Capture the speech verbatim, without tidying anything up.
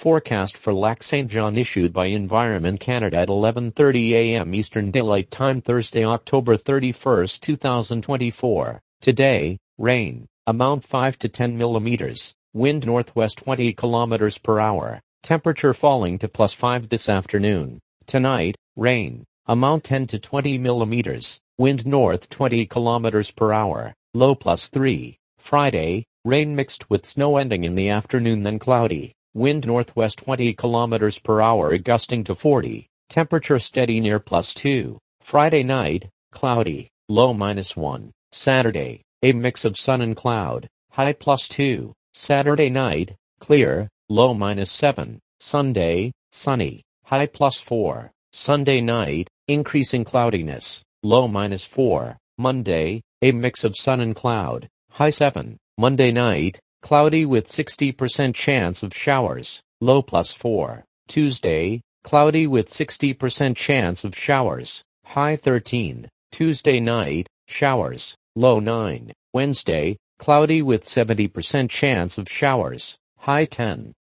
Forecast for Lac Saint Jean issued by Environment Canada at eleven thirty a m Eastern Daylight Time Thursday, October thirty-first, two thousand twenty-four. Today, rain, amount five to ten millimeters, wind northwest twenty kilometers per hour, temperature falling to plus five this afternoon. Tonight, rain, amount ten to twenty millimeters, wind north twenty kilometers per hour, low plus three. Friday, rain mixed with snow ending in the afternoon, then cloudy. Wind northwest twenty kilometers per hour gusting to forty. Temperature steady near plus two. Friday night, cloudy, low minus one. Saturday, a mix of sun and cloud, high plus two. Saturday night, clear, low minus seven. Sunday, sunny, high plus four. Sunday night, increasing cloudiness, low minus four. Monday, a mix of sun and cloud, high seven. Monday night, cloudy with sixty percent chance of showers, low plus four. Tuesday, cloudy with sixty percent chance of showers, high thirteen. Tuesday night, showers, low nine. Wednesday, cloudy with seventy percent chance of showers, high ten.